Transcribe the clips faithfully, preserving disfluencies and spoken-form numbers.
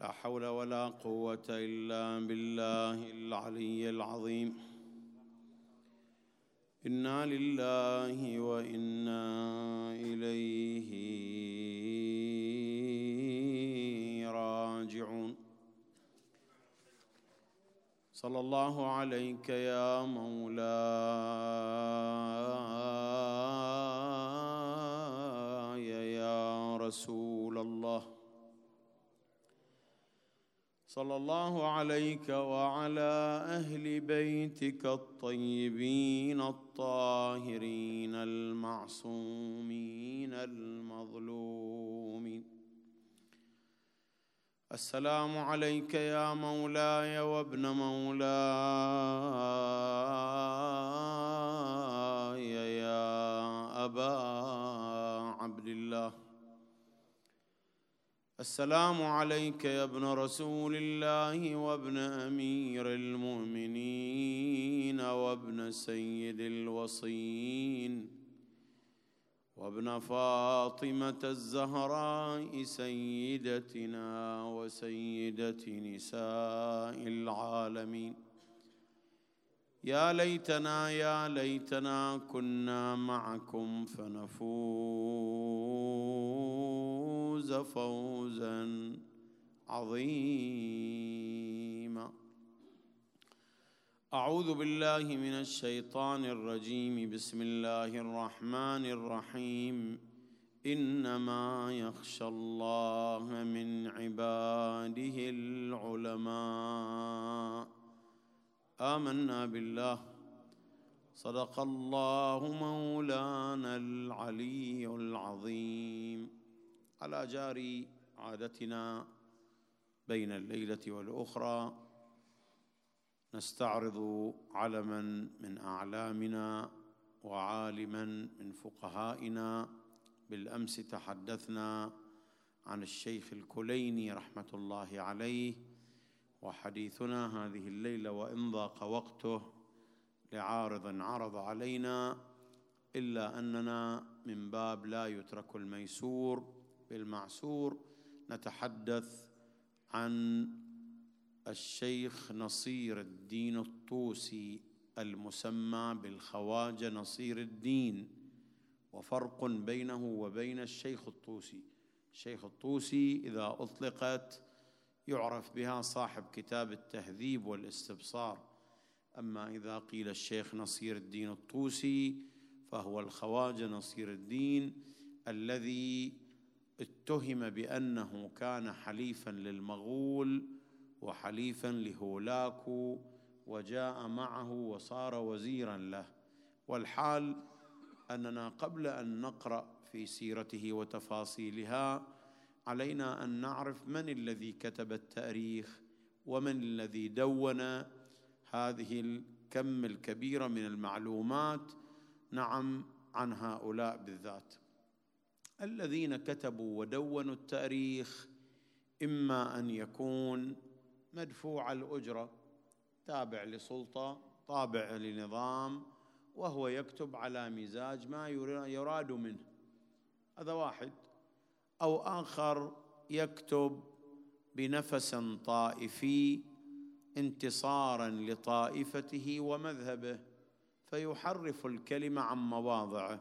لا حول ولا قوة إلا بالله العلي العظيم. إنا لله وإنا إليه راجعون. صلى الله عليك يا مولاي يا رسول الله. صلى الله عليك وعلى أهل بيتك الطيبين الطاهرين المعصومين المظلومين. السلام عليك يا مولاي وابن مولاي يا أبا عبد الله. السلام عليك يا ابن رسول الله وابن أمير المؤمنين وابن سيد الوصين وابن فاطمة الزهراء سيدتنا وسيدة نساء العالمين. يا ليتنا يا ليتنا كنا معكم فنفوز فوزا عظيما. أعوذ بالله من الشيطان الرجيم. بسم الله الرحمن الرحيم. إنما يخشى الله من عباده العلماء. آمنا بالله. صدق الله مولانا العلي العظيم. على جاري عادتنا بين الليلة والأخرى نستعرض علما من أعلامنا وعالما من فقهائنا. بالأمس تحدثنا عن الشيخ الكليني رحمة الله عليه، وحديثنا هذه الليلة وإن ضاق وقته لعارض عرض علينا إلا أننا من باب لا يترك الميسور بالمعسور نتحدث عن الشيخ نصير الدين الطوسي المسمى بالخواجة نصير الدين، وفرق بينه وبين الشيخ الطوسي. الشيخ الطوسي إذا أطلقت يعرف بها صاحب كتاب التهذيب والاستبصار، أما إذا قيل الشيخ نصير الدين الطوسي فهو الخواجة نصير الدين الذي اتهم بأنه كان حليفا للمغول وحليفا لهولاكو وجاء معه وصار وزيرا له. والحال أننا قبل أن نقرأ في سيرته وتفاصيلها علينا أن نعرف من الذي كتب التاريخ ومن الذي دون هذه الكم الكبيرة من المعلومات. نعم، عن هؤلاء بالذات. الذين كتبوا ودونوا التاريخ إما أن يكون مدفوع الأجرة، تابع لسلطة، طابع لنظام، وهو يكتب على مزاج ما يراد منه، هذا واحد. أو آخر يكتب بنفس طائفي انتصارا لطائفته ومذهبه فيحرف الكلمة عن مواضعه.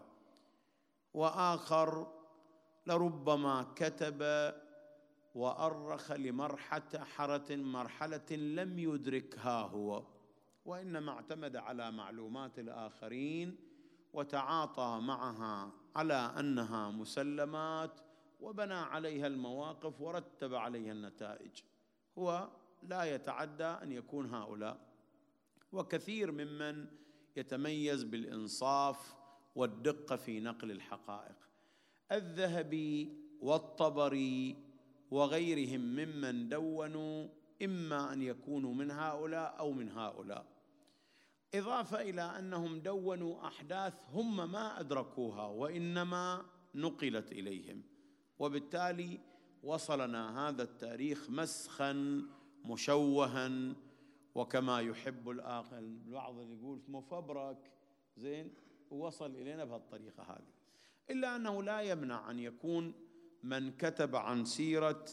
وآخر لربما كتب وأرخ لمرحلة مرحلة لم يدركها هو، وإنما اعتمد على معلومات الآخرين وتعاطى معها على أنها مسلمات وبنى عليها المواقف ورتب عليها النتائج. هو لا يتعدى أن يكون هؤلاء. وكثير ممن يتميز بالإنصاف والدقة في نقل الحقائق. الذهبي والطبري وغيرهم ممن دونوا إما أن يكونوا من هؤلاء أو من هؤلاء، إضافة إلى أنهم دونوا أحداث هم ما أدركوها وإنما نقلت إليهم، وبالتالي وصلنا هذا التاريخ مسخا مشوها وكما يحب الآخر البعض اللي يقول مفبرك زين، ووصل إلينا بهالطريقة هذه. إلا أنه لا يمنع أن يكون من كتب عن سيرة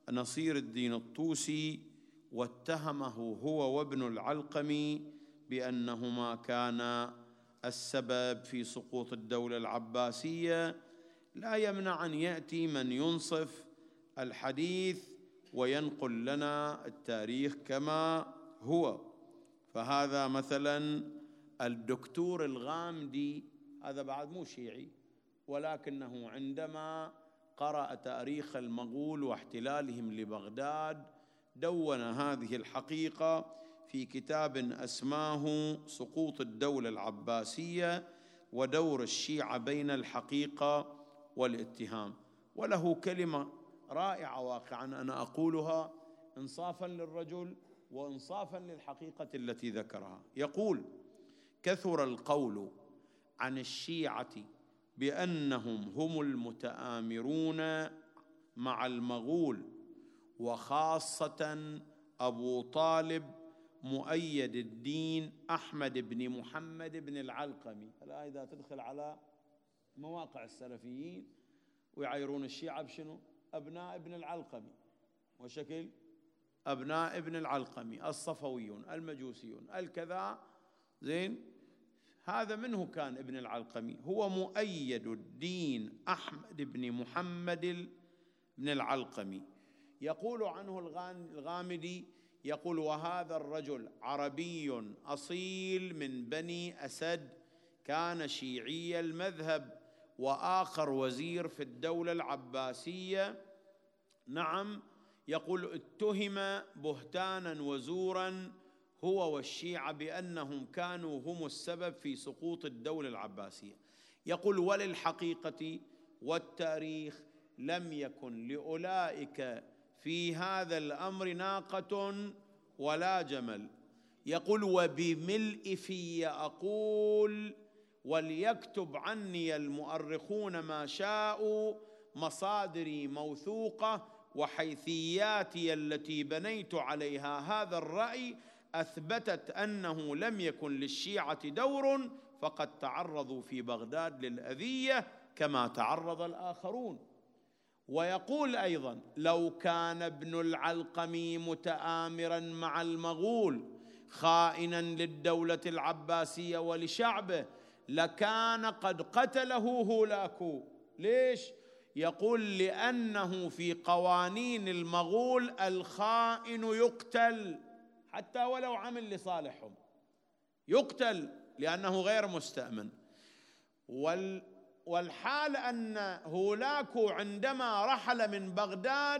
نصير الدين الطوسي واتهمه هو وابن العلقمي بأنهما كانا السبب في سقوط الدولة العباسية، لا يمنع أن يأتي من ينصف الحديث وينقل لنا التاريخ كما هو. فهذا مثلا الدكتور الغامدي، هذا بعد مو شيعي، ولكنه عندما قرأ تاريخ المغول واحتلالهم لبغداد دون هذه الحقيقة في كتاب أسماه سقوط الدولة العباسية ودور الشيعة بين الحقيقة والاتهام، وله كلمة رائعة واقعا أنا أقولها إنصافا للرجل وإنصافا للحقيقة التي ذكرها. يقول: كثر القول عن الشيعة بأنهم هم المتآمرون مع المغول، وخاصة أبو طالب مؤيد الدين أحمد بن محمد بن العلقمي. الآن إذا تدخل على مواقع السلفيين ويعيرون الشيعة بشنو؟ أبناء ابن العلقمي، وشكل أبناء ابن العلقمي، الصفويون، المجوسيون، الكذا، زين. هذا منه كان ابن العلقمي، هو مؤيد الدين أحمد بن محمد بن العلقمي. يقول عنه الغامدي، يقول: وهذا الرجل عربي أصيل من بني أسد، كان شيعي المذهب، وآخر وزير في الدولة العباسية. نعم، يقول: اتهم بهتانا وزورا هو والشيعة بأنهم كانوا هم السبب في سقوط الدولة العباسية. يقول: وللحقيقة والتاريخ لم يكن لأولئك في هذا الأمر ناقة ولا جمل. يقول: وبملء في أقول، وليكتب عني المؤرخون ما شاءوا، مصادري موثوقة وحيثياتي التي بنيت عليها هذا الرأي أثبتت أنه لم يكن للشيعة دور، فقد تعرضوا في بغداد للأذية كما تعرض الآخرون. ويقول أيضا: لو كان ابن العلقمي متآمرا مع المغول خائنا للدولة العباسية ولشعبه لكان قد قتله هولاكو. ليش؟ يقول: لأنه في قوانين المغول الخائن يقتل، حتى ولو عمل لصالحهم يقتل لأنه غير مستأمن. وال والحال أن هولاكو عندما رحل من بغداد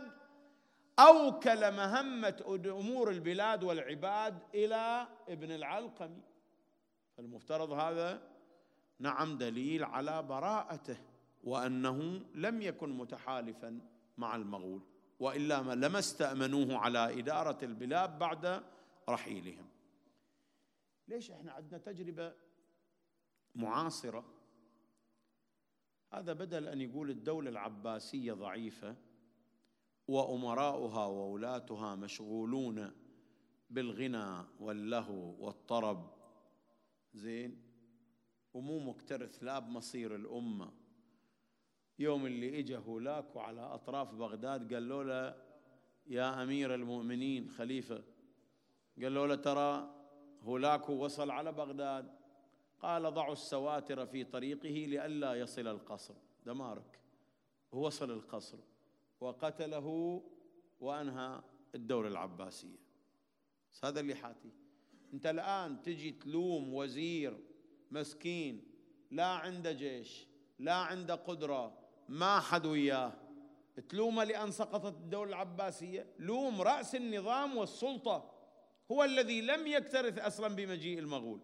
أوكل مهمة أمور البلاد والعباد إلى ابن العلقمي، فالمفترض هذا نعم دليل على براءته وأنه لم يكن متحالفا مع المغول، وإلا لما استأمنوه على إدارة البلاد بعد رحيلهم. ليش احنا عندنا تجربة معاصرة؟ هذا بدل أن يقول الدولة العباسية ضعيفة وأمراؤها وولاتها مشغولون بالغنى واللهو والطرب، زين، ومو مكترث لا بمصير الأمة. يوم اللي إجا هولاكو على أطراف بغداد قالوا له: يا أمير المؤمنين خليفة، قالوا له: ترى هولاكو وصل على بغداد. قال: ضعوا السواتر في طريقه لئلا يصل القصر. دمارك، وصل القصر وقتله وأنهى الدولة العباسية. هذا اللي حاتي. أنت الآن تجي تلوم وزير مسكين لا عنده جيش لا عنده قدرة، ما حد وياه، تلومه لأن سقطت الدولة العباسية؟ لوم رأس النظام والسلطة، هو الذي لم يكترث أصلا بمجيء المغول.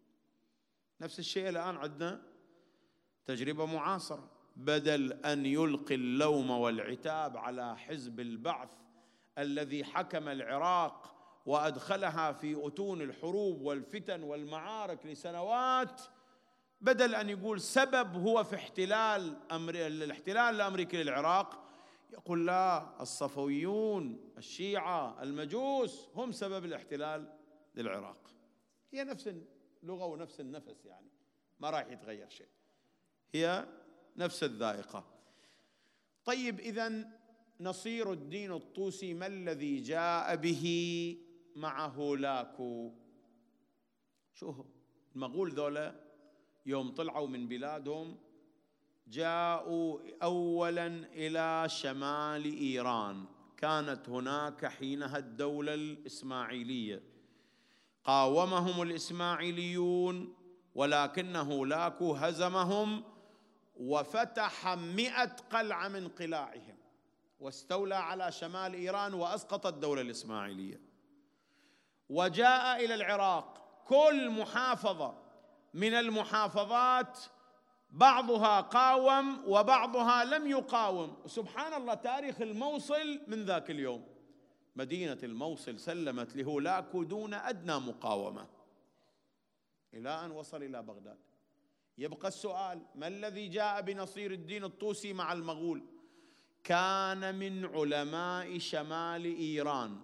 نفس الشيء الآن عندنا تجربة معاصرة، بدل أن يلقي اللوم والعتاب على حزب البعث الذي حكم العراق وأدخلها في أتون الحروب والفتن والمعارك لسنوات، بدل أن يقول سبب هو في احتلال أمر... الاحتلال الأمريكي للعراق، يقول لا، الصفويون، الشيعة، المجوس هم سبب الاحتلال للعراق. هي نفس اللغة ونفس النفس، يعني ما راح يتغير شيء، هي نفس الذائقة. طيب، إذن نصير الدين الطوسي ما الذي جاء به مع هولاكو؟ شو المغول ذولا يوم طلعوا من بلادهم جاءوا أولا إلى شمال إيران. كانت هناك حينها الدولة الإسماعيلية، قاومهم الإسماعيليون، ولكن هولاكو هزمهم وفتح مئة قلعة من قلاعهم واستولى على شمال إيران وأسقط الدولة الإسماعيلية، وجاء إلى العراق. كل محافظة من المحافظات بعضها قاوم وبعضها لم يقاوم. سبحان الله، تاريخ الموصل من ذاك اليوم، مدينة الموصل سلمت لهولاكو دون أدنى مقاومة إلى أن وصل إلى بغداد. يبقى السؤال: ما الذي جاء بنصير الدين الطوسي مع المغول؟ كان من علماء شمال إيران،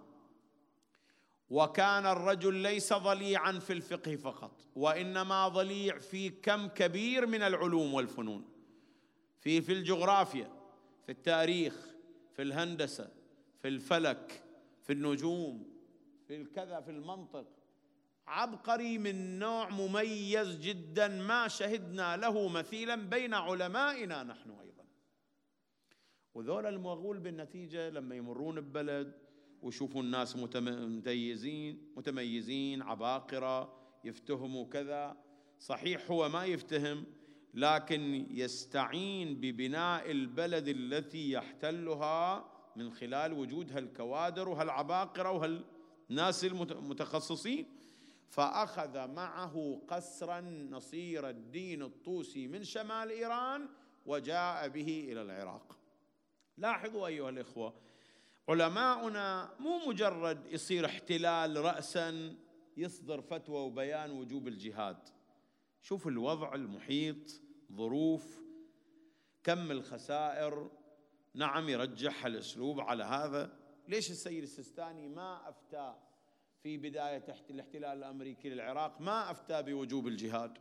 وكان الرجل ليس ضليعا في الفقه فقط، وإنما ضليع في كم كبير من العلوم والفنون، في في الجغرافيا، في التاريخ، في الهندسة، في الفلك، في النجوم، في الكذا، في المنطق. عبقري من نوع مميز جدا ما شهدنا له مثيلا بين علمائنا نحن أيضا. وذول المغول بالنتيجة لما يمرون ببلد ويشوفوا الناس متميزين متميزين عباقرة يفتهموا كذا، صحيح هو ما يفتهم، لكن يستعين ببناء البلد التي يحتلها من خلال وجود هالكوادر وهالعباقرة وهالناس المتخصصين. فأخذ معه قسرا نصير الدين الطوسي من شمال إيران وجاء به إلى العراق. لاحظوا أيها الإخوة، علماؤنا مو مجرد يصير احتلال رأسا يصدر فتوى وبيان وجوب الجهاد. شوف الوضع المحيط، ظروف، كم الخسائر. نعم يرجح الأسلوب على هذا. ليش السيد السيستاني ما أفتى في بداية الاحتلال الأمريكي للعراق، ما أفتى بوجوب الجهاد؟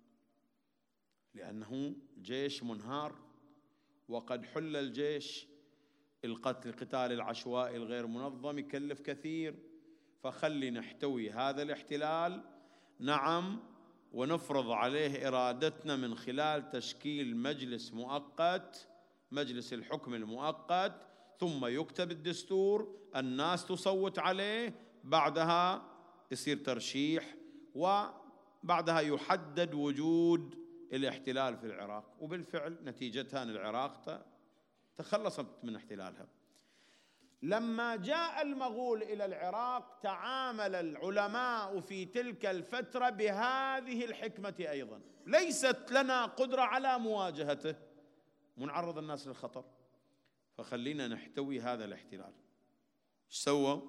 لأنه جيش منهار، وقد حل الجيش. القتل القتال العشوائي الغير منظم يكلف كثير، فخلي نحتوي هذا الاحتلال، نعم، ونفرض عليه إرادتنا من خلال تشكيل مجلس مؤقت، مجلس الحكم المؤقت، ثم يكتب الدستور، الناس تصوت عليه، بعدها يصير ترشيح، وبعدها يحدد وجود الاحتلال في العراق. وبالفعل نتيجتها أن العراق تخلصت من احتلالها. لما جاء المغول إلى العراق تعامل العلماء في تلك الفترة بهذه الحكمة أيضا. ليست لنا قدرة على مواجهته، منعرض الناس للخطر، فخلينا نحتوي هذا الاحتلال. ايش سووا؟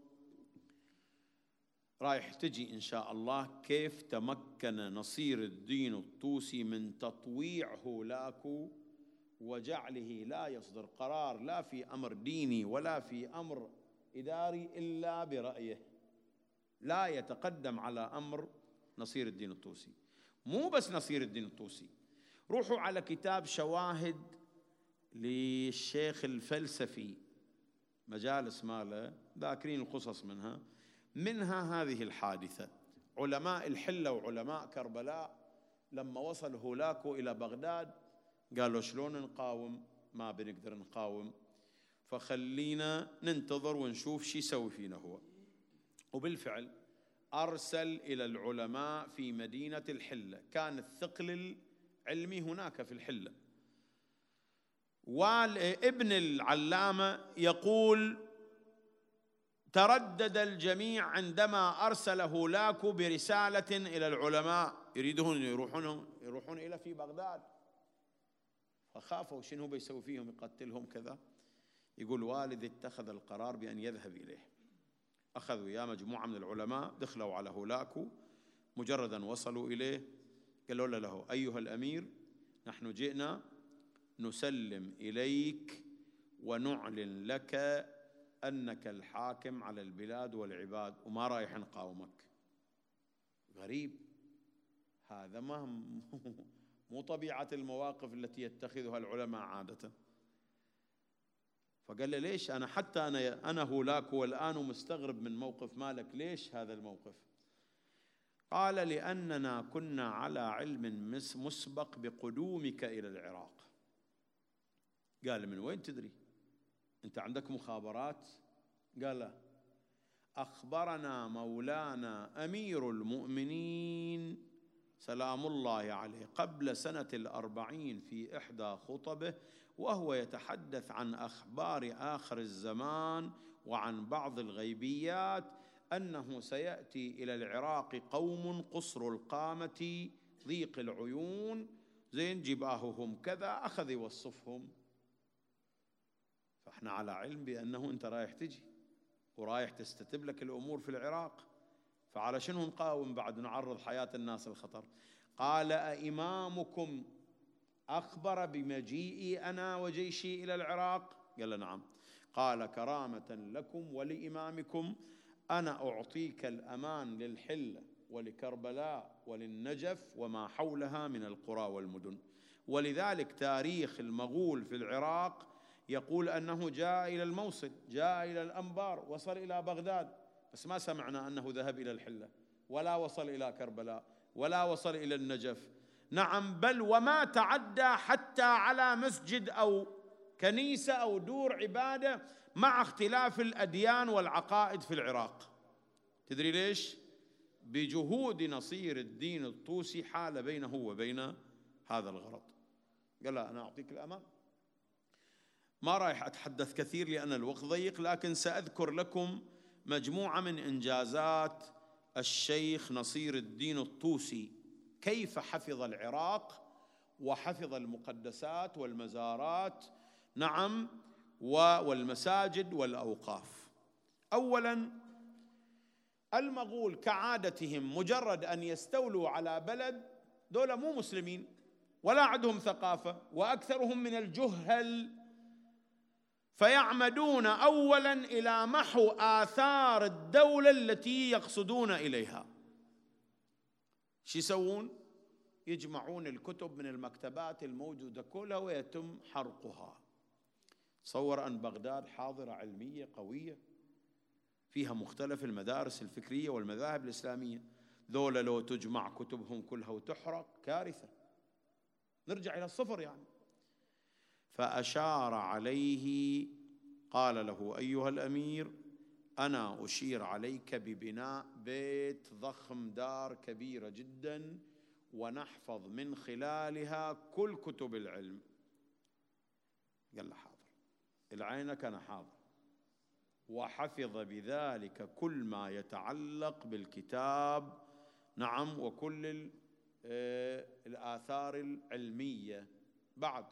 رايح تجي إن شاء الله كيف تمكن نصير الدين الطوسي من تطويع هولاكو وجعله لا يصدر قرار لا في أمر ديني ولا في أمر إداري إلا برأيه، لا يتقدم على أمر نصير الدين الطوسي. مو بس نصير الدين الطوسي، روحوا على كتاب شواهد للشيخ الفلسفي، مجالس ماله ذاكرين القصص منها منها هذه الحادثة. علماء الحلة وعلماء كربلاء لما وصل هولاكو إلى بغداد قالوا شلون نقاوم؟ ما بنقدر نقاوم، فخلينا ننتظر ونشوف شي يسوي فينا هو. وبالفعل أرسل إلى العلماء في مدينة الحلة، كان الثقل العلمي هناك في الحلة. وابن العلامة يقول: تردد الجميع عندما أرسل هولاكو برسالة إلى العلماء يريدون يروحون يروحون إلى في بغداد، فخافوا شنو بيسوي فيهم، يقتلهم كذا. يقول والدي اتخذ القرار بأن يذهب إليه. أخذوا يا مجموعة من العلماء، دخلوا على هولاكو، مجردا وصلوا إليه قالوا له: أيها الأمير، نحن جئنا نسلم إليك ونعلن لك أنك الحاكم على البلاد والعباد وما رايح نقاومك. غريب هذا، ما مو طبيعة المواقف التي يتخذها العلماء عادة. فقال له ليش أنا حتى أنا أنا هولاك والآن مستغرب من موقف مالك، ليش هذا الموقف؟ قال لأننا كنا على علم مسبق بقدومك إلى العراق. قال من وين تدري؟ أنت عندك مخابرات؟ قال لا، أخبرنا مولانا أمير المؤمنين سلام الله عليه قبل سنة الأربعين في إحدى خطبه وهو يتحدث عن أخبار آخر الزمان وعن بعض الغيبيات أنه سيأتي إلى العراق قوم قصر القامة ضيق العيون زين جباههم كذا، أخذ يوصفهم. فإحنا على علم بأنه أنت رايح تجي ورايح تستتب لك الأمور في العراق، فعلى شنو نقاوم بعد نعرض حياة الناس الخطر؟ قال أإمامكم أخبر بمجيئي أنا وجيشي إلى العراق؟ قال نعم. قال كرامة لكم ولإمامكم أنا أعطيك الأمان للحلة ولكربلاء وللنجف وما حولها من القرى والمدن. ولذلك تاريخ المغول في العراق يقول أنه جاء إلى الموصل، جاء إلى الأنبار، وصل إلى بغداد، بس ما سمعنا أنه ذهب إلى الحلة ولا وصل إلى كربلاء ولا وصل إلى النجف. نعم، بل وما تعدى حتى على مسجد أو كنيسة أو دور عبادة مع اختلاف الأديان والعقائد في العراق. تدري ليش؟ بجهود نصير الدين الطوسي حال بينه وبين هذا الغرض. قال لا، أنا أعطيك الأمان. ما رايح أتحدث كثير لأن الوقت ضيق، لكن سأذكر لكم مجموعة من إنجازات الشيخ نصير الدين الطوسي، كيف حفظ العراق وحفظ المقدسات والمزارات، نعم، والمساجد والأوقاف. أولاً، المغول كعادتهم مجرد أن يستولوا على بلد، دولة مو مسلمين ولا عندهم ثقافة وأكثرهم من الجهل، فيعمدون أولاً إلى محو آثار الدولة التي يقصدون إليها. شو يسوون؟ يجمعون الكتب من المكتبات الموجودة كلها ويتم حرقها. تصور أن بغداد حاضرة علمية قوية فيها مختلف المدارس الفكرية والمذاهب الإسلامية، ذولا لو تجمع كتبهم كلها وتحرق كارثة، نرجع إلى الصفر يعني. فأشار عليه، قال له أيها الأمير أنا أشير عليك ببناء بيت ضخم، دار كبيرة جدا، ونحفظ من خلالها كل كتب العلم. قال له حاضر، العين كان حاضر، وحفظ بذلك كل ما يتعلق بالكتاب، نعم، وكل الآثار العلمية. بعد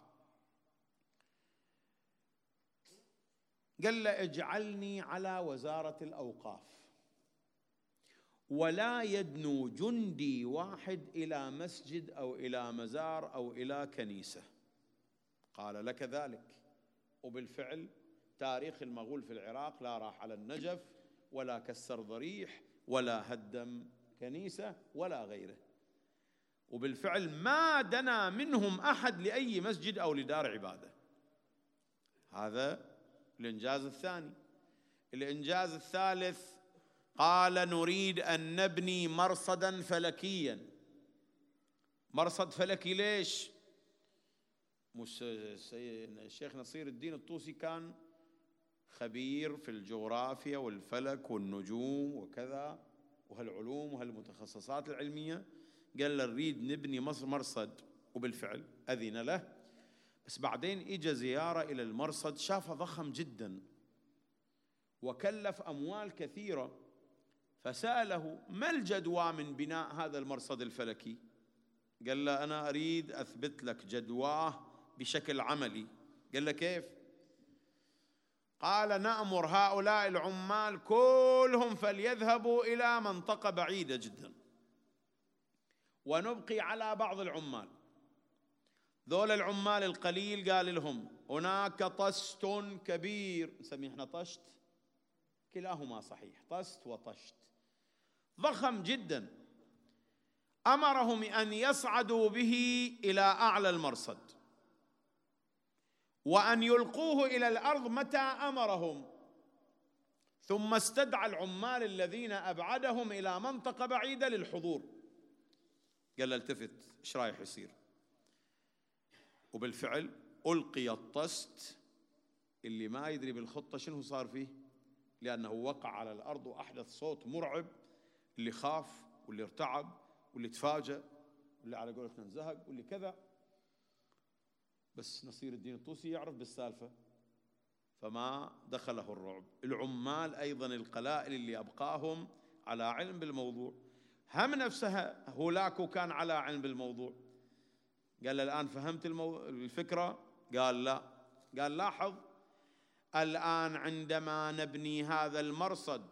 قال له اجعلني على وزارة الأوقاف، ولا يدنو جندي واحد إلى مسجد أو إلى مزار أو إلى كنيسة. قال لك ذلك. وبالفعل تاريخ المغول في العراق لا راح على النجف ولا كسر ضريح ولا هدم كنيسة ولا غيره، وبالفعل ما دنا منهم أحد لأي مسجد أو لدار عبادة. هذا الإنجاز الثاني. الإنجاز الثالث، قال نريد أن نبني مرصداً فلكياً. مرصد فلكي ليش؟ مش الشيخ نصير الدين الطوسي كان خبير في الجغرافيا والفلك والنجوم وكذا وهالعلوم وهالمتخصصات العلمية. قال له نريد نبني مصر مرصد، وبالفعل أذن له. بس بعدين إجا زيارة إلى المرصد، شافه ضخم جدا وكلف أموال كثيرة، فسأله ما الجدوى من بناء هذا المرصد الفلكي؟ قال له أنا أريد أثبت لك جدواه بشكل عملي. قال له كيف؟ قال نأمر هؤلاء العمال كلهم فليذهبوا إلى منطقة بعيدة جدا، ونبقي على بعض العمال. ذول العمال القليل قال لهم هناك طشت كبير، نسميه احنا طشت، كلاهما صحيح، طشت وطشت، ضخم جدا، أمرهم أن يصعدوا به إلى أعلى المرصد، وأن يلقوه إلى الأرض متى أمرهم، ثم استدعى العمال الذين أبعدهم إلى منطقة بعيدة للحضور. قال له التفت، إيش رايح يصير؟ وبالفعل ألقي الطست. اللي ما يدري بالخطة شنو صار فيه، لأنه وقع على الأرض وأحدث صوت مرعب. اللي خاف واللي ارتعب واللي تفاجأ واللي على قولتنا انزهق واللي كذا. بس نصير الدين الطوسي يعرف بالسالفة فما دخله الرعب. العمال أيضا القلائل اللي أبقاهم على علم بالموضوع، هم نفسها هولاكو كان على علم بالموضوع. قال له الآن فهمت المو... الفكرة؟ قال لا. قال لاحظ، الآن عندما نبني هذا المرصد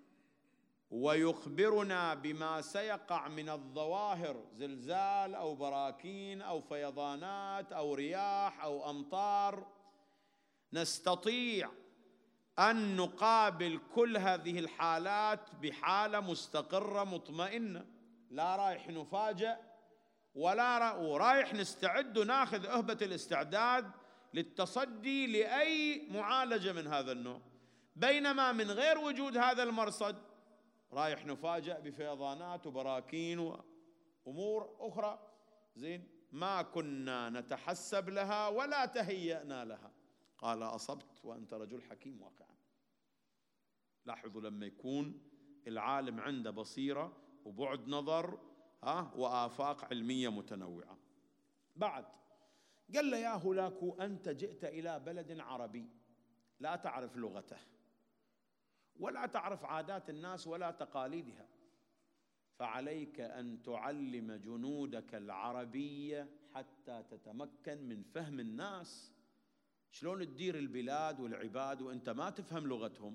ويخبرنا بما سيقع من الظواهر، زلزال أو براكين أو فيضانات أو رياح أو أمطار، نستطيع أن نقابل كل هذه الحالات بحالة مستقرة مطمئنة، لا رايح نفاجأ ولا را... ورايح نستعد وناخذ أهبة الاستعداد للتصدي لأي معالجة من هذا النوع. بينما من غير وجود هذا المرصد رايح نفاجأ بفيضانات وبراكين وأمور أخرى زين ما كنا نتحسب لها ولا تهيأنا لها. قال أصبت وأنت رجل حكيم واقعا. لاحظوا لما يكون العالم عنده بصيرة وبعد نظر ها وآفاق علمية متنوعة. بعد قال له يا هولاكو، أنت جئت إلى بلد عربي لا تعرف لغته ولا تعرف عادات الناس ولا تقاليدها، فعليك أن تعلم جنودك العربية حتى تتمكن من فهم الناس. شلون تدير البلاد والعباد وأنت ما تفهم لغتهم؟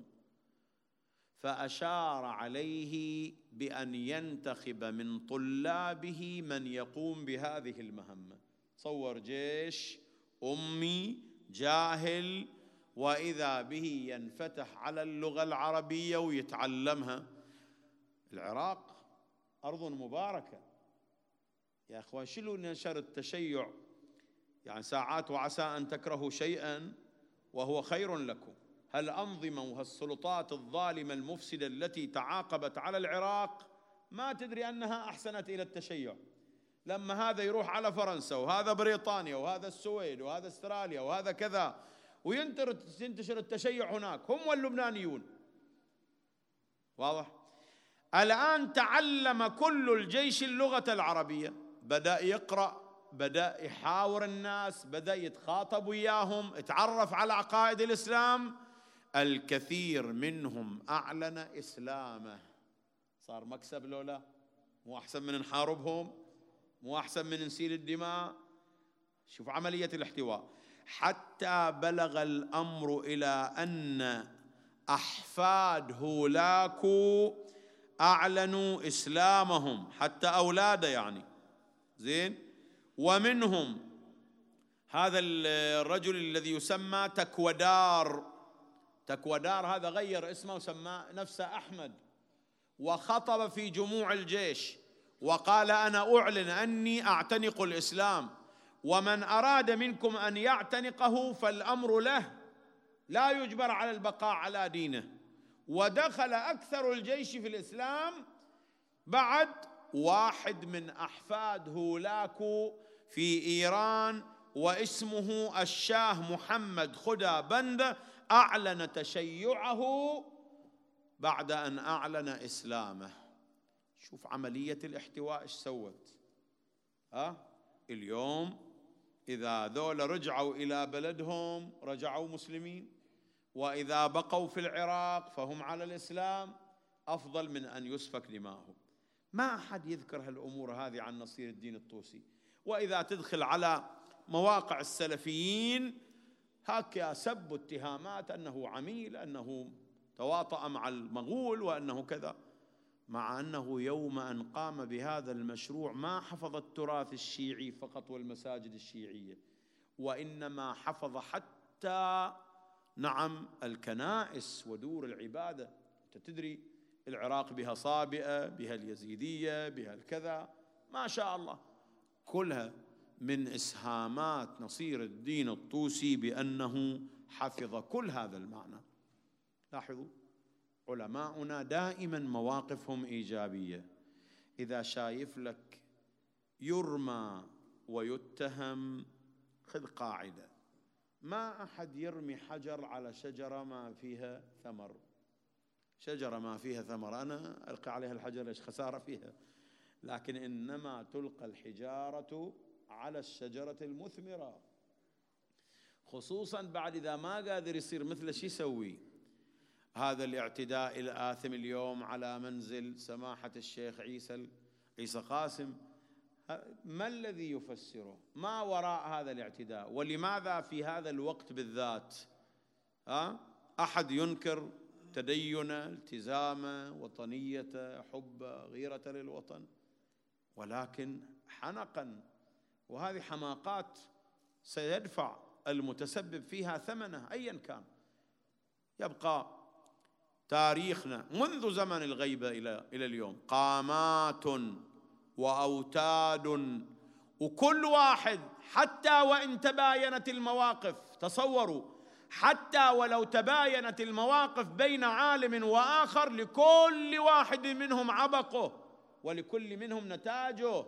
فأشار عليه بأن ينتخب من طلابه من يقوم بهذه المهمة. تصور جيش أمي جاهل وإذا به ينفتح على اللغة العربية ويتعلمها. العراق أرض مباركة يا أخوان، شلو نشر التشيع؟ يعني ساعات وعسى أن تكرهوا شيئا وهو خير لكم. هالأنظمة وهالسلطات الظالمة المفسدة التي تعاقبت على العراق ما تدري أنها أحسنت إلى التشيع. لما هذا يروح على فرنسا وهذا بريطانيا وهذا السويد وهذا استراليا وهذا كذا وينتشر التشيع هناك، هم واللبنانيون. واضح؟ الآن تعلم كل الجيش اللغة العربية، بدأ يقرأ، بدأ يحاور الناس، بدأ يتخاطب وياهم، اتعرف على عقائد الإسلام. الكثير منهم أعلن إسلامه. صار مكسب لولا؟ مو أحسن من نحاربهم؟ مو أحسن من نسيل الدماء؟ شوف عملية الاحتواء. حتى بلغ الأمر إلى أن أحفاد هولاكو أعلنوا إسلامهم، حتى أولاده يعني زين. ومنهم هذا الرجل الذي يسمى تكودار. تكودار هذا غير اسمه وسمى نفسه أحمد، وخطب في جموع الجيش وقال أنا أعلن أني أعتنق الإسلام، ومن أراد منكم أن يعتنقه فالأمر له، لا يجبر على البقاء على دينه. ودخل أكثر الجيش في الإسلام بعد واحد من أحفاد هولاكو في إيران واسمه الشاه محمد خدا بند، أعلن تشيعه بعد أن أعلن إسلامه. شوف عملية الاحتواء إيش سوت. ها اليوم إذا ذول رجعوا إلى بلدهم رجعوا مسلمين، وإذا بقوا في العراق فهم على الإسلام، أفضل من أن يسفك دماؤهم. ما أحد يذكر هالأمور هذه عن نصير الدين الطوسي. وإذا تدخل على مواقع السلفيين هكذا سب اتهامات أنه عميل، أنه تواطأ مع المغول، وأنه كذا، مع أنه يوم أن قام بهذا المشروع ما حفظ التراث الشيعي فقط والمساجد الشيعية، وإنما حفظ حتى نعم الكنائس ودور العبادة. أنت تدري العراق بها صابئة، بها اليزيدية، بها الكذا، ما شاء الله كلها من إسهامات نصير الدين الطوسي بأنه حفظ كل هذا المعنى. لاحظوا علماؤنا دائما مواقفهم إيجابية. إذا شايف لك يرمى ويتهم، خذ قاعدة: ما أحد يرمي حجر على شجرة ما فيها ثمر. شجرة ما فيها ثمر أنا ألقي عليها الحجر، ليش؟ خسارة فيها. لكن إنما تلقى الحجارة على الشجرة المثمرة، خصوصا بعد إذا ما قادر يصير مثله، شو يسوي؟ هذا الاعتداء الآثم اليوم على منزل سماحة الشيخ عيسى عيسى قاسم، ما الذي يفسره؟ ما وراء هذا الاعتداء؟ ولماذا في هذا الوقت بالذات ها أحد ينكر تدينه، التزامه، وطنيته، حبه، غيرة للوطن؟ ولكن حنقا، وهذه حماقات سيدفع المتسبب فيها ثمنه أيا كان. يبقى تاريخنا منذ زمن الغيبة إلى إلى اليوم قامات وأوتاد، وكل واحد حتى وإن تباينت المواقف، تصوروا حتى ولو تباينت المواقف بين عالم وآخر، لكل واحد منهم عبقه ولكل منهم نتاجه.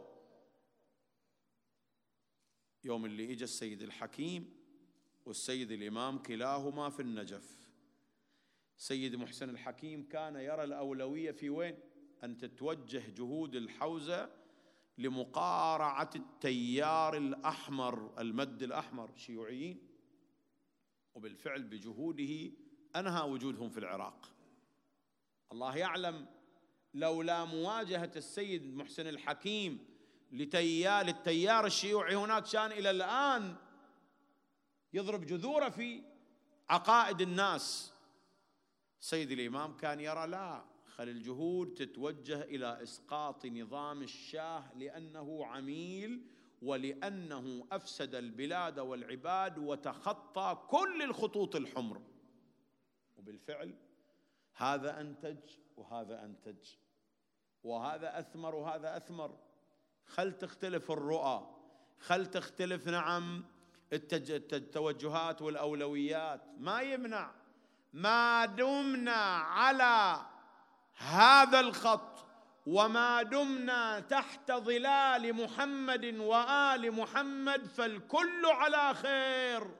يوم اللي إجا السيد الحكيم والسيد الإمام كلاهما في النجف، سيد محسن الحكيم كان يرى الأولوية في وين؟ أن تتوجه جهود الحوزة لمقارعة التيار الأحمر، المد الأحمر، شيوعيين، وبالفعل بجهوده أنهى وجودهم في العراق. الله يعلم لولا مواجهة السيد محسن الحكيم لتيار التيار الشيوعي هناك، كان إلى الآن يضرب جذوره في عقائد الناس. سيد الإمام كان يرى لا، خل الجهود تتوجه إلى إسقاط نظام الشاه لأنه عميل ولأنه أفسد البلاد والعباد وتخطى كل الخطوط الحمر. وبالفعل هذا أنتج وهذا أنتج، وهذا أثمر وهذا أثمر. خل تختلف الرؤى، خل تختلف نعم التوجهات والأولويات، ما يمنع، ما دمنا على هذا الخط وما دمنا تحت ظلال محمد وآل محمد فالكل على خير.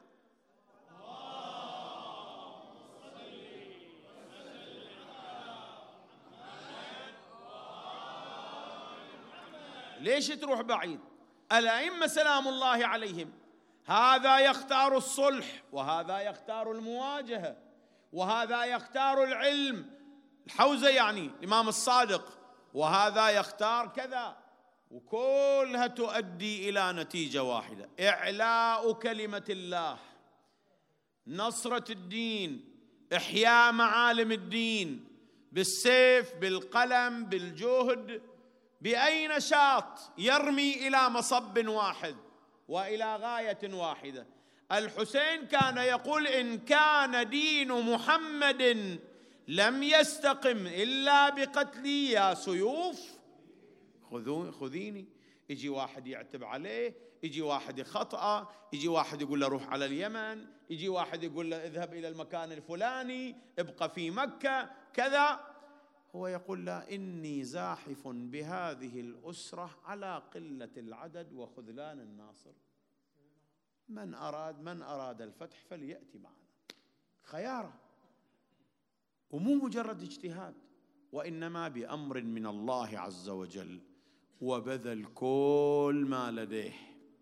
ليش تروح بعيد؟ الأئمة سلام الله عليهم هذا يختار الصلح، وهذا يختار المواجهة، وهذا يختار العلم، الحوزة يعني الإمام الصادق، وهذا يختار كذا، وكلها تؤدي إلى نتيجة واحدة: إعلاء كلمة الله، نصرة الدين، إحياء معالم الدين، بالسيف، بالقلم، بالجهد، بأي نشاط يرمي إلى مصب واحد وإلى غاية واحدة. الحسين كان يقول: إن كان دين محمد لم يستقم إلا بقتلي يا سيوف خذوني. يجي واحد يعتب عليه، يجي واحد يخطأ، يجي واحد يقول له روح على اليمن، يجي واحد يقول له اذهب إلى المكان الفلاني، ابقى في مكة كذا. هو يقول لا، إني زاحف بهذه الأسرة على قلة العدد وخذلان الناصر. من أراد من أراد الفتح فليأتي معنا، خيارة، ومو مجرد اجتهاد، وإنما بأمر من الله عز وجل، وبذل كل ما لديه،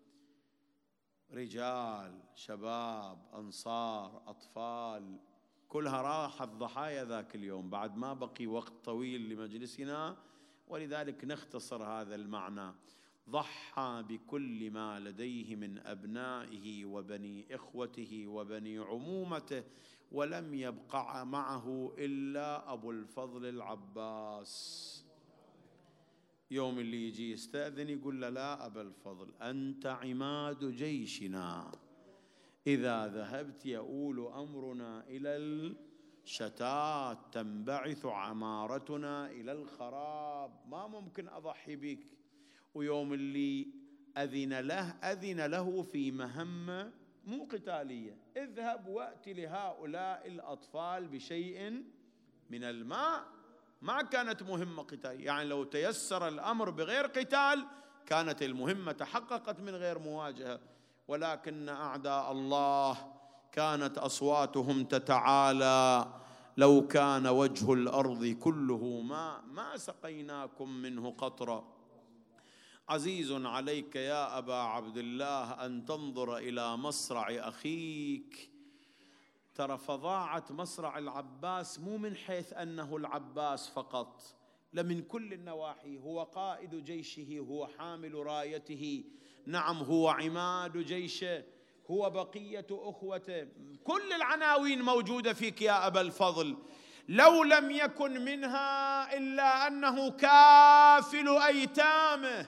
رجال، شباب، أنصار، أطفال، كلها راحت ضحايا ذاك اليوم. بعد ما بقي وقت طويل لمجلسنا، ولذلك نختصر هذا المعنى: ضحى بكل ما لديه من أبنائه وبني إخوته وبني عمومته، ولم يبقى معه إلا أبو الفضل العباس. يوم اللي يجي يستأذن يقول له: لا أبا الفضل، أنت عماد جيشنا، إذا ذهبت يؤول أمرنا إلى الشتات، تنبعث عمارتنا إلى الخراب، ما ممكن أضحي بك. ويوم اللي أذن له أذن له في مهمة مو قتالية، اذهب وأت لهؤلاء الأطفال بشيء من الماء. ما كانت مهمة قتالية، يعني لو تيسر الأمر بغير قتال كانت المهمة تحققت من غير مواجهة، ولكن أعداء الله كانت أصواتهم تتعالى: لو كان وجه الأرض كله ماء ما سقيناكم منه قطرة. عزيز عليك يا أبا عبد الله أن تنظر إلى مصرع أخيك. ترى فظاعة مصرع العباس مو من حيث أنه العباس فقط، لمن كل النواحي. هو قائد جيشه، هو حامل رايته، نعم هو عماد جيشه، هو بقية أخوته، كل العناوين موجودة فيك يا أبا الفضل. لو لم يكن منها إلا أنه كافل أيتامه.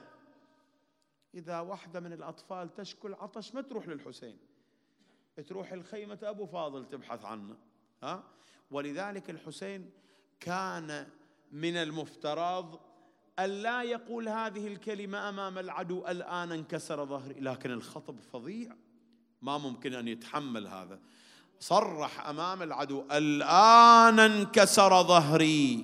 إذا واحدة من الأطفال تشكو العطش ما تروح للحسين، تروح الخيمة أبو فاضل تبحث عنه. ها؟ ولذلك الحسين كان من المفترض ألا يقول هذه الكلمة أمام العدو: الآن انكسر ظهري، لكن الخطب فظيع ما ممكن أن يتحمل هذا. صرح أمام العدو: الآن انكسر ظهري،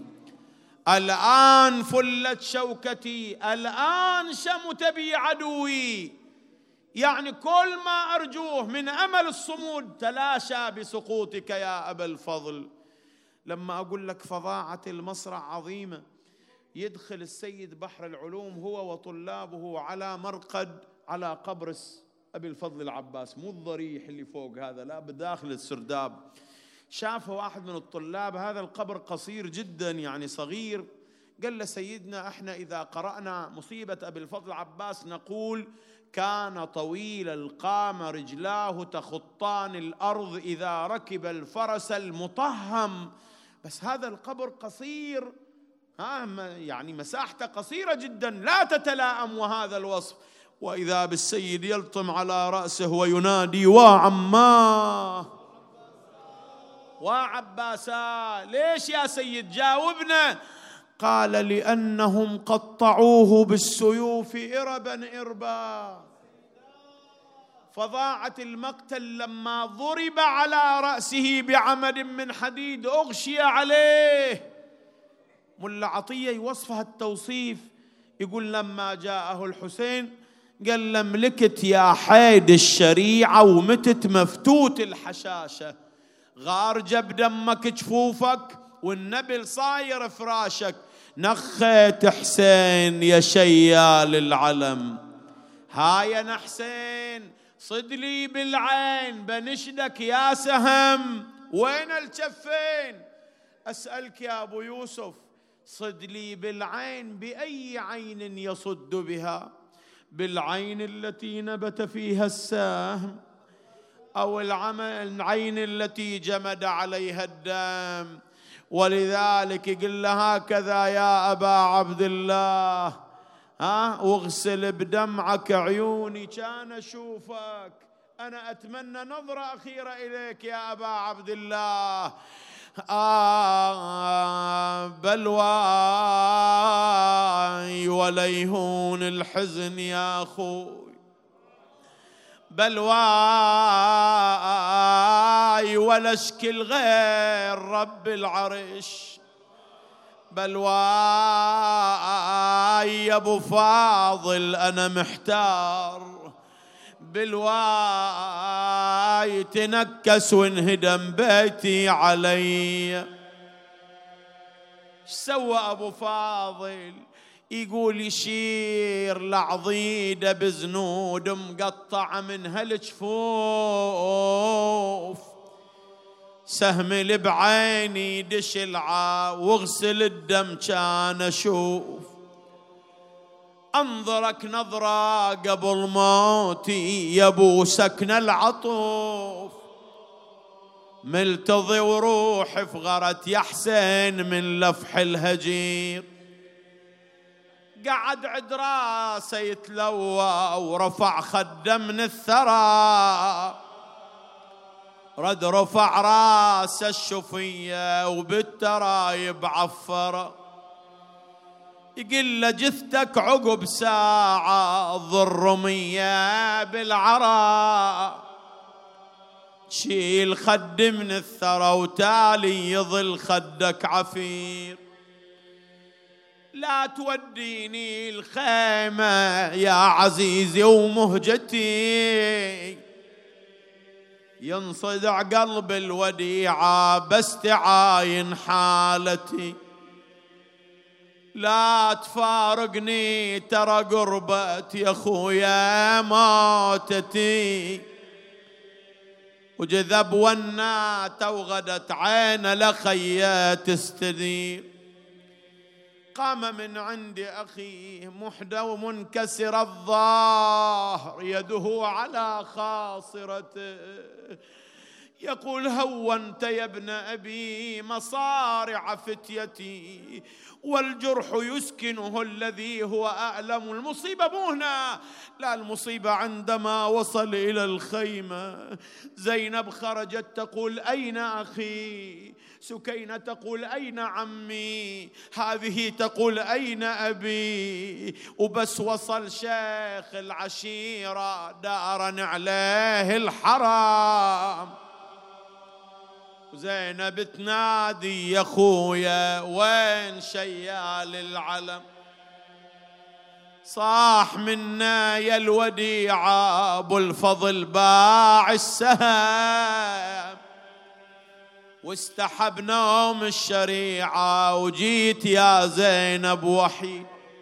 الآن فلت شوكتي، الآن شمت بي عدوي. يعني كل ما أرجوه من أمل الصمود تلاشى بسقوطك يا أبا الفضل. لما أقول لك فظاعة المصرع عظيمة، يدخل السيد بحر العلوم هو وطلابه على مرقد على قبر أبي الفضل العباس، مو الضريح اللي فوق هذا، لا، بداخل السرداب. شاف واحد من الطلاب هذا القبر قصير جدا، يعني صغير، قال له: سيدنا احنا إذا قرأنا مصيبة أبي الفضل العباس نقول: كان طويل القامة رجلاه تخطان الأرض إذا ركب الفرس المطهم. بس هذا القبر قصير، ها يعني مساحته قصيرة جدا لا تتلائم وهذا الوصف. وإذا بالسيد يلطم على رأسه وينادي: وعماه وعباسا. ليش يا سيد؟ جاوبنا. قال: لأنهم قطعوه بالسيوف إربا إربا. فظاعة المقتل لما ضرب على رأسه بعمد من حديد أغشي عليه. ملا عطية يوصفها التوصيف، يقول: لما جاءه الحسين قال له: ملكت يا حيد الشريعة ومتت مفتوت الحشاشة، غارجة بدمك جفوفك والنبل صاير فراشك، نخيت حسين يا شيال العلم. هاي أنا حسين صدلي بالعين بنشدك يا سهم، وين الكفين؟ أسألك يا أبو يوسف، صدلي بالعين بأي عين يصد بها؟ بالعين التي نبت فيها السهم، أو العين التي جمد عليها الدم؟ ولذلك قل له: هكذا يا أبا عبد الله، ها واغسل بدمعك عيوني كان أشوفك. أنا أتمنى نظرة أخيرة إليك يا أبا عبد الله. آه بلواي وليهون الحزن يا أخوي، بلواي ولا اشكل غير رب العرش، بلواي يا ابو فاضل انا محتار، بالواي تنكس وانهدم بيتي علي. ايش سوى ابو فاضل؟ يقول: يشير لعضيده بزنود مقطعه من هالجفوف، سهم اللي بعيني دش العا واغسل الدم كان اشوف، انظرك نظره قبل موتي يا ابو سكن العطوف، ملتضي وروحي فغرت يا حسين من لفح الهجير. قعد عد راسه يتلوى ورفع خده من الثرى، رد رفع راسه الشفيه وبالترايب عفر، يقول له جثتك عقب ساعة ضر مية بالعراء، شيل خد من الثرى وتالي يظل خدك عفير. لا توديني الخيمة يا عزيزي ومهجتي، ينصدع قلب الوديعة بس تعاين حالتي. لا تفارقني ترى قربتي يا خويا موتتي، وجذب ونات وغدت عين لخيا تستدير. قام من عند أخيه محدى ومنكسر الظهر يده على خاصرته، يقول هونت يا ابن أبي مصارع فتيتي، والجرح يسكنه الذي هو أألم. المصيبة مو هنا، لا، المصيبة عندما وصل إلى الخيمة. زينب خرجت تقول أين أخي، سكينة تقول أين عمي، هذه تقول أين أبي. وبس وصل شيخ العشيرة دارا عليه الحرام، زينب تنادي يا خويا وين شيال العلم. صاح منا يا الوديعة ابو الفضل باع السهم، واستحب نوم الشريعة وجيت يا زينب وحيد.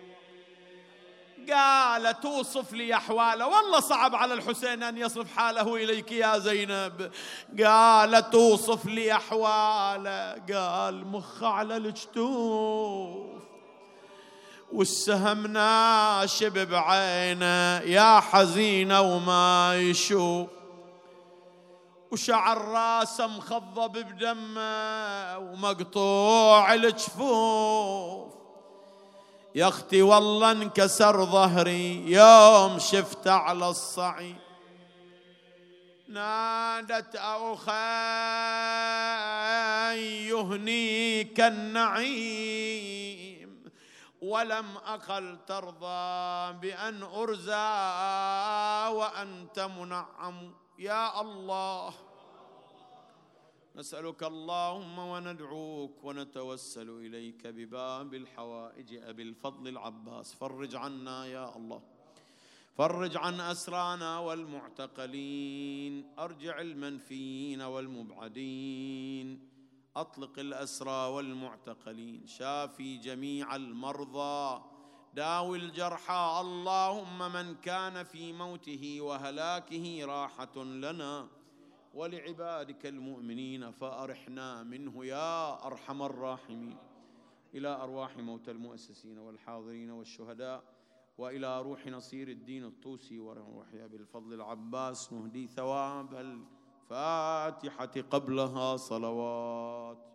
قالت توصف لي أحواله، والله صعب على الحسين أن يصف حاله إليك يا زينب. قالت توصف لي أحواله، قال مخ على الجتوف والسهم ناشب بعينه يا حزينة وما يشوف، وشعر راسه مخضب بدمه ومقطوع الجفوف. يا اختي والله انكسر ظهري يوم شفت على الصعيد. نادت أخي يهنيك النعيم، ولم أقل ترضى بأن أرزى وأنت منعم. يا الله نسألك اللهم وندعوك ونتوسل إليك بباب الحوائج أبي الفضل العباس، فرج عنا يا الله، فرج عن أسرانا والمعتقلين، أرجع المنفيين والمبعدين، أطلق الأسرى والمعتقلين، شافي جميع المرضى، داوي الجرحى. اللهم من كان في موته وهلاكه راحة لنا ولعبادك المؤمنين فأرحنا منه يا أرحم الراحمين. إلى أرواح موتى المؤسسين والحاضرين والشهداء، وإلى روح نصير الدين الطوسي وروح أبي الفضل العباس نهدي ثواب الفاتحة قبلها صلوات.